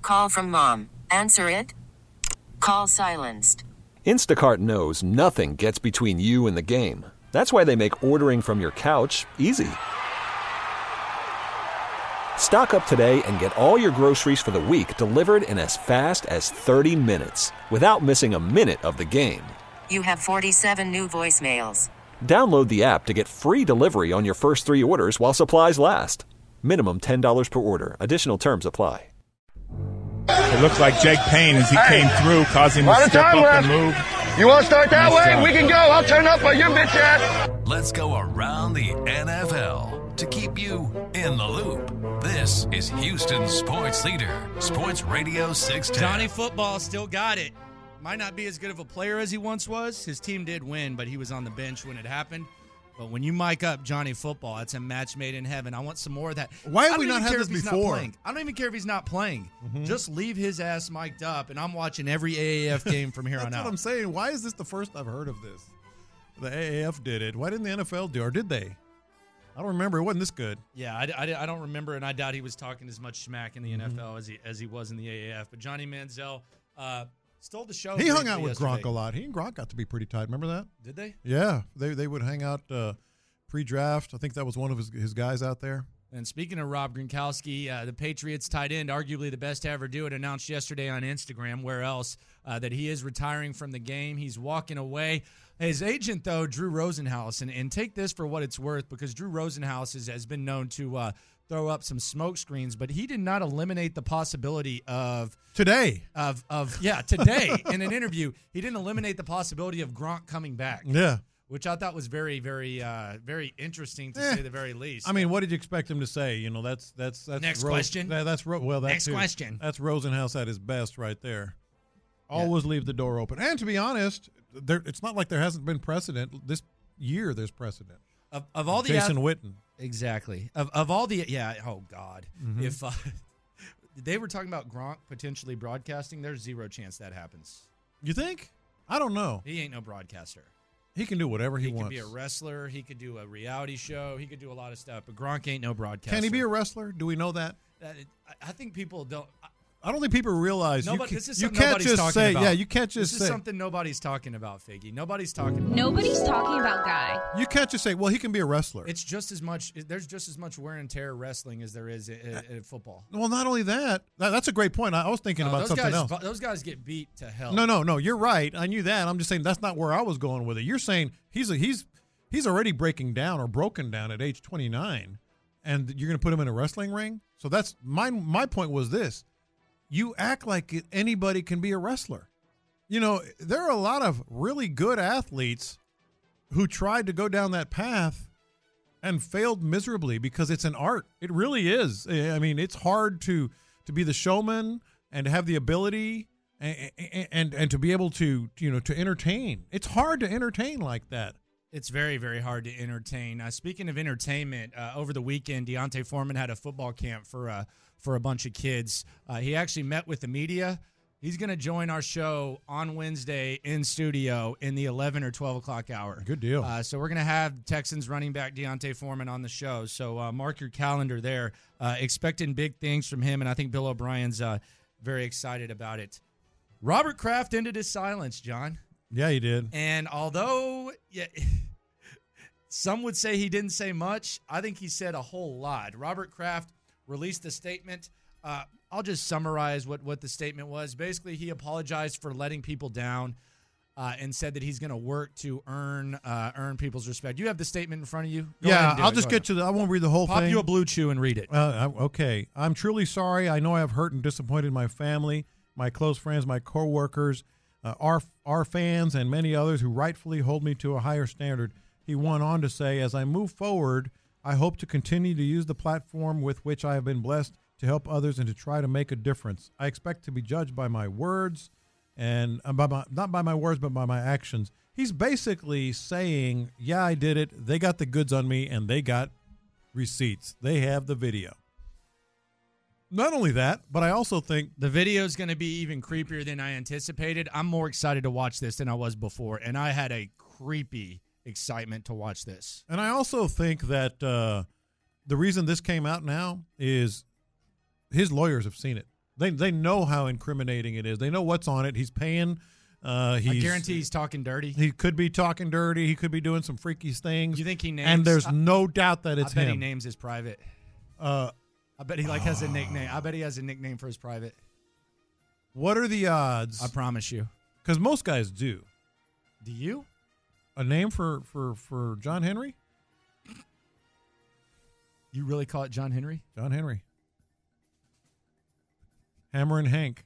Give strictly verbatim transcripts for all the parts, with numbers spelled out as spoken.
Call from mom. Answer it. Call silenced. Instacart knows nothing gets between you and the game. That's why they make ordering from your couch easy. Stock up today and get all your groceries for the week delivered in as fast as thirty minutes without missing a minute of the game. You have forty-seven new voicemails. Download the app to get free delivery on your first three orders while supplies last. Minimum ten dollars per order. Additional terms apply. It loooked like Jake Payne as he hey, came through, causing him to step up left. and move. You want to start that nice way? Job. We can go. I'll turn up on your bitch ass. Let's go around the N F L to keep you in the loop. This is Houston's sports leader, Sports Radio six ten. Johnny Football still got it. Might not be as good of a player as he once was. His team did win, but he was on the bench when it happened. But when you mic up Johnny Football, it's a match made in heaven. I want some more of that. Why have we not had this before? I don't even care if he's not playing. Mm-hmm. Just leave his ass mic'd up, and I'm watching every A A F game from here on out. That's what I'm saying. Why is this the first I've heard of this? The A A F did it. Why didn't the N F L do it? Or did they? I don't remember. It wasn't this good. Yeah, I, I, I don't remember, and I doubt he was talking as much smack in the mm-hmm. N F L as he as he was in the A A F. But Johnny Manziel uh, stole the show. He hung out with yesterday. Gronk a lot. He and Gronk got to be pretty tight. Remember that? Did they? Yeah. They they would hang out uh, pre-draft. I think that was one of his, his guys out there. And speaking of Rob Gronkowski, uh, the Patriots tight end, arguably the best to ever do it, announced yesterday on Instagram, where else, uh, that he is retiring from the game. He's walking away. His agent, though, Drew Rosenhaus, and, and take this for what it's worth, because Drew Rosenhaus has, has been known to uh, throw up some smoke screens, but he did not eliminate the possibility of today. Of of yeah, today in an interview, he didn't eliminate the possibility of Gronk coming back. Yeah. Which I thought was very, very, uh, very interesting to eh. say the very least. I mean, what did you expect him to say? You know, that's that's that's next Ro- question. That, that's Ro- well, that's next too, question. That's Rosenhaus at his best, right there. Always yeah. leave the door open. And to be honest, there it's not like there hasn't been precedent this year. There's precedent of of all the Jason ath- Witten. Exactly. Of of all the yeah. Oh God. Mm-hmm. If uh, they were talking about Gronk potentially broadcasting, there's zero chance that happens. You think? I don't know. He ain't no broadcaster. He can do whatever he, he wants. He could be a wrestler. He could do a reality show. He could do a lot of stuff. But Gronk ain't no broadcaster. Can he be a wrestler? Do we know that? Uh, I think people don't. I, I don't think people realize. Nobody, you, this is you something can't nobody's just talking say. about. Yeah, you can't just this say. This is something nobody's talking about, Figgy. Nobody's talking about. Nobody's talking about Guy. You can't just say, well, he can be a wrestler. It's just as much. There's just as much wear and tear wrestling as there is in, in football. Well, not only that. That's a great point. I was thinking no, about those something guys, else. Those guys get beat to hell. No, no, no. You're right. I knew that. I'm just saying that's not where I was going with it. You're saying he's a, he's he's already breaking down or broken down at age twenty-nine, and you're going to put him in a wrestling ring. So that's my my point was this. You act like anybody can be a wrestler. You know, there are a lot of really good athletes who tried to go down that path and failed miserably because it's an art. It really is. I mean, it's hard to to be the showman and to have the ability and, and, and to be able to, you know, to entertain. It's hard to entertain like that. It's very, very hard to entertain. Uh, speaking of entertainment, uh, over the weekend, Deontay Foreman had a football camp for uh, for a bunch of kids. Uh, he actually met with the media. He's going to join our show on Wednesday in studio in the eleven or twelve o'clock hour. Good deal. Uh, so we're going to have Texans running back Deontay Foreman on the show. So uh, mark your calendar there. Uh, expecting big things from him, and I think Bill O'Brien's uh, very excited about it. Robert Kraft ended his silence, John. Yeah, he did. And although yeah, some would say he didn't say much, I think he said a whole lot. Robert Kraft released a statement. Uh, I'll just summarize what, what the statement was. Basically, he apologized for letting people down uh, and said that he's going to work to earn uh, earn people's respect. You have the statement in front of you? Go yeah, I'll it. just Go get ahead. to the – I won't read the whole Pop thing. Pop you a Blue Chew and read it. Uh, okay. I'm truly sorry. I know I have hurt and disappointed my family, my close friends, my coworkers, uh, our, our fans, and many others who rightfully hold me to a higher standard. He went on to say, as I move forward, I hope to continue to use the platform with which I have been blessed to help others and to try to make a difference. I expect to be judged by my words and uh, by my, not by my words, but by my actions. He's basically saying, yeah, I did it. They got the goods on me and they got receipts. They have the video. Not only that, but I also think the video is going to be even creepier than I anticipated. I'm more excited to watch this than I was before, and I had a creepy excitement to watch this. And I also think that uh, the reason this came out now is his lawyers have seen it. They they know how incriminating it is. They know what's on it. He's paying. Uh, he's, I guarantee he's talking dirty. He could be talking dirty. He could be doing some freaky things. You think he names? And there's no doubt that it's I bet him. he names his private. Uh, I bet he like has a nickname. I bet he has a nickname for his private. What are the odds? I promise you. Because most guys do. Do you? A name for, for, for John Henry? You really call it John Henry? John Henry. Hammer and Hank.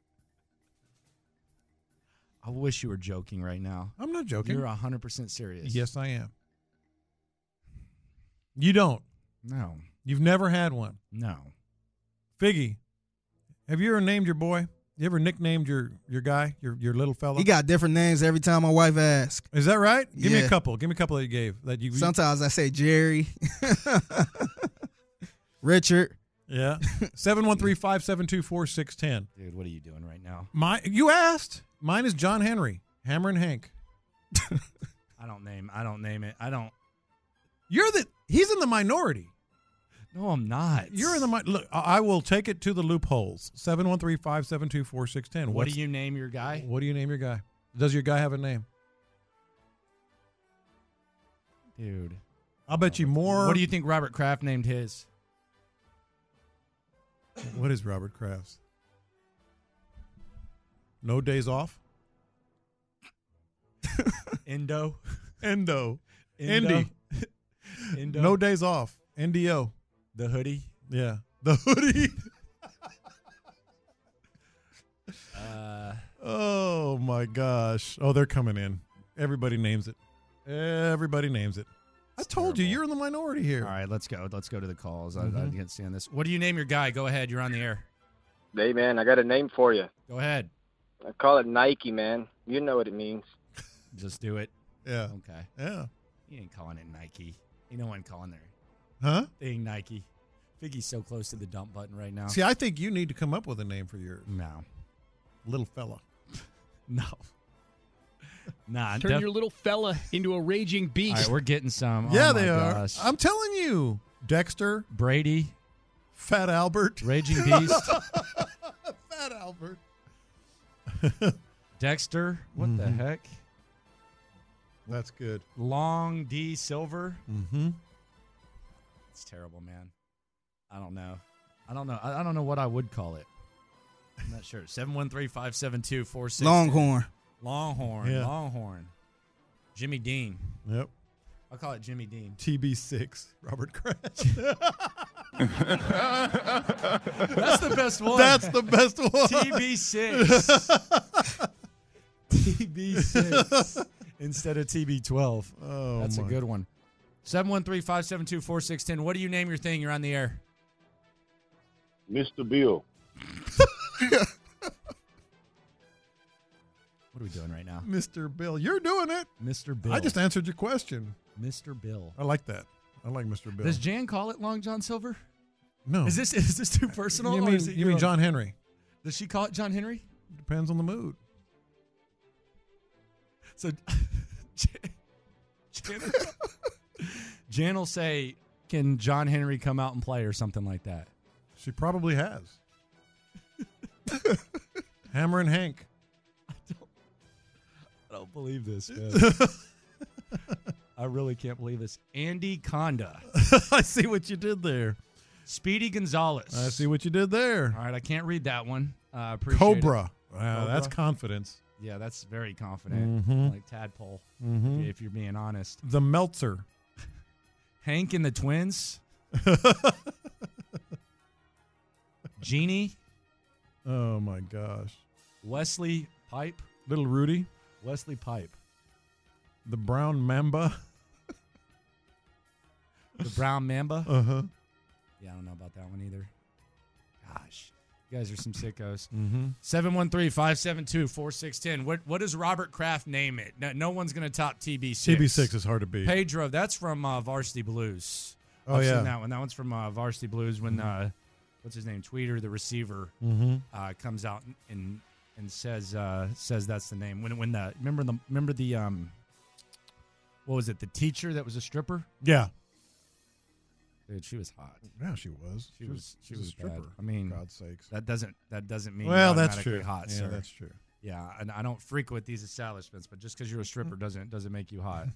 I wish you were joking right now. I'm not joking. You're one hundred percent serious. Yes, I am. You don't. No. You've never had one. No. Figgy, have you ever named your boy? You ever nicknamed your, your guy, your your little fella? He got different names every time my wife asks. Is that right? Give me Yeah. a couple. Give me a couple that you gave. That you. Sometimes I say Jerry, Richard. Yeah. seven one three, five seven two, four six one zero. Dude, what are you doing right now? My, you asked. Mine is John Henry, Hammer and Hank. I don't name. I don't name it. I don't. You're the. He's in the minority. No, I'm not. You're in the mi- look. I I will take it to the loopholes. Seven one three five seven two four six ten. What do you name your guy? What do you name your guy? Does your guy have a name? Dude. I'll bet you more. What do you think Robert Kraft named his? What is Robert Kraft's? No days off. Endo. Endo. Endo. Indy. Endo. No days off. N D O. The hoodie. Yeah. The hoodie. Uh, oh my gosh. Oh, they're coming in. Everybody names it. Everybody names it. I told you, terrible. you're in the minority here. all right, let's go. Let's go to the calls. I, I Mhm. can't stand this. What do you name your guy? Go ahead. You're on the air. Hey, man, I got a name for you. Go ahead. I call it Nike, man. You know what it means. Just do it. Yeah. Okay. Yeah. You ain't calling it Nike. You know what I'm calling their Huh? thing Nike. Figgy's so close to the dump button right now. See, I think you need to come up with a name for your No. little fella. No. Nah. Turn def- your little fella into a raging All beast. right, we're getting some. Yeah, Oh, my they are. gosh. I'm telling you. Dexter, Brady, Fat Albert. Raging Beast, Fat Albert. Dexter. What the Mhm. heck? That's good. Long D Silver. Mm-hmm. It's terrible, man. I don't know. I don't know. I, I don't know what I would call it. I'm not sure. seven one three, five seven two, four six. Longhorn. Longhorn. Yeah. Longhorn. Jimmy Dean. Yep. I'll call it Jimmy Dean. T B six. Robert Kraft. That's the best one. That's the best one. T B six. T B six instead of T B twelve. Oh, That's my. a good one. seven one three, five seven two, four six one zero. What do you name your thing? You're on the air. Mister Bill. What are we doing right now? Mister Bill. You're doing it. Mister Bill. I just answered your question. Mister Bill. I like that. I like Mister Bill. Does Jan call it Long John Silver? no. Is this is this too personal? You or mean, is it you mean your- John Henry? Does she call it John Henry? Depends on the mood. So Jan, Jan, Jan will say, "Can John Henry come out and play?" or something like that. She probably has. Hammer and Hank. I don't believe this, man. I really can't believe this. Andy Conda. I see what you did there. Speedy Gonzalez. I see what you did there. All right, I can't read that one. Uh, appreciate Cobra. it. Wow, Cobra. that's confidence. Yeah, that's very confident. Mhm. Like Tadpole, Mhm. if you're being honest. The Meltzer. Hank and the Twins. Genie. Oh, my gosh. Wesley Pipe. Little Rudy. Wesley Pipe. The Brown Mamba. The Brown Mamba. Uh-huh. Yeah, I don't know about that one either. Gosh. You guys are some sickos. Mm-hmm. seven one three, five seven two, four six one zero. What, what does Robert Kraft name it? No, no one's going to top T B six. T B six is hard to beat. Pedro, that's from uh, Varsity Blues. Oh, I've yeah. seen that one. That one's from uh, Varsity Blues when, uh, what's his name, Tweeter, the receiver, Mhm. uh, comes out and and, and says uh, says that's the name. When when the remember the remember the um, what was it? The teacher that was a stripper. Yeah. Dude, she was hot. Yeah, she was. She, She was. was- She she's a was stripper, bad. I mean, for God's sakes. that doesn't that doesn't mean Well, you're that's automatically true. hot, Yeah, sir. that's true. Yeah, and I don't frequent these establishments, but just because you're a stripper doesn't doesn't make you hot.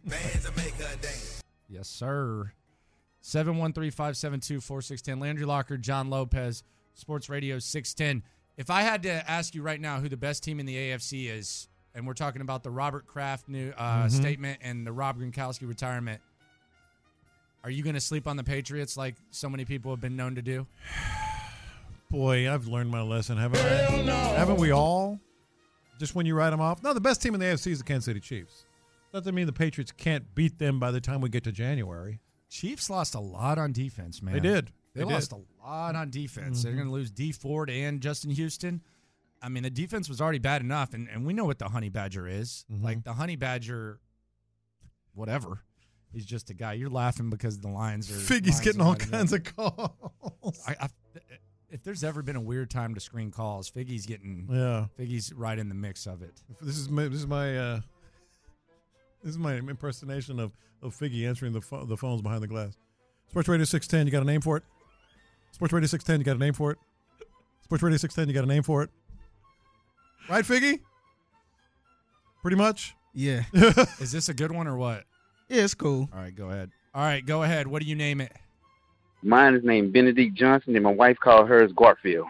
Yes, sir. seven one three, five seven two, four six one zero. Landry Locker, John Lopez, Sports Radio six ten. If I had to ask you right now who the best team in the A F C is, and we're talking about the Robert Kraft new uh, Mhm. statement and the Rob Gronkowski retirement, are you going to sleep on the Patriots like so many people have been known to do? Boy, I've learned my lesson, haven't I? No. Haven't we all? Just when you write them off? No, the best team in the A F C is the Kansas City Chiefs. Doesn't mean the Patriots can't beat them by the time we get to January. Chiefs lost a lot on defense, man. They did. They, They lost did. a lot on defense. Mhm. They're going to lose D Ford and Justin Houston. I mean, the defense was already bad enough, and, and we know what the Honey Badger is. Mhm. Like, the Honey Badger, whatever. He's just a guy. You're laughing because the Lions are. Figgy's Lions getting are all lining kinds up. of calls. I, I, if there's ever been a weird time to screen calls, Figgy's getting. Yeah. Figgy's right in the mix of it. This is my, this is my uh, this is my impersonation of, of Figgy answering the pho- the phones behind the glass. Sports Radio six ten, you got a name for it? Sports Radio six ten, you got a name for it? Sports Radio six ten, you got a name for it? Right, Figgy? Pretty much? Yeah. Is this a good one or what? Yeah, it's cool. All right, go ahead. All right, go ahead. What do you name it? Mine is named Benedict Johnson, and my wife called hers Garfield.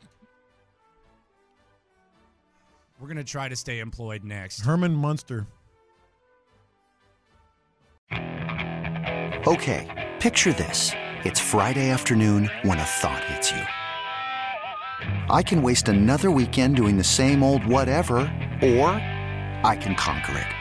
We're going to try to stay employed next. Herman Munster. Okay, picture this. It's Friday afternoon when a thought hits you. I can waste another weekend doing the same old whatever, or I can conquer it.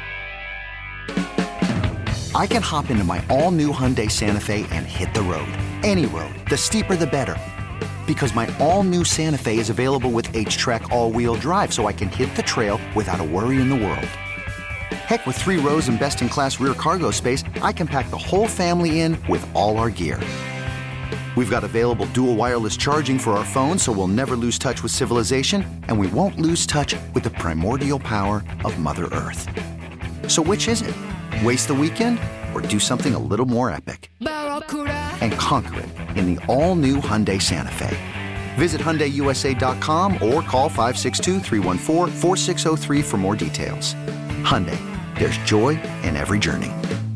I can hop into my all-new Hyundai Santa Fe and hit the road. Any road. The steeper, the better. Because my all-new Santa Fe is available with H-Track all-wheel drive, so I can hit the trail without a worry in the world. Heck, with three rows and best-in-class rear cargo space, I can pack the whole family in with all our gear. We've got available dual wireless charging for our phones, so we'll never lose touch with civilization, and we won't lose touch with the primordial power of Mother Earth. So which is it? Waste the weekend or do something a little more epic? And conquer it in the all-new Hyundai Santa Fe. Visit Hyundai U S A dot com or call five six two, three one four, four six zero three for more details. Hyundai, there's joy in every journey.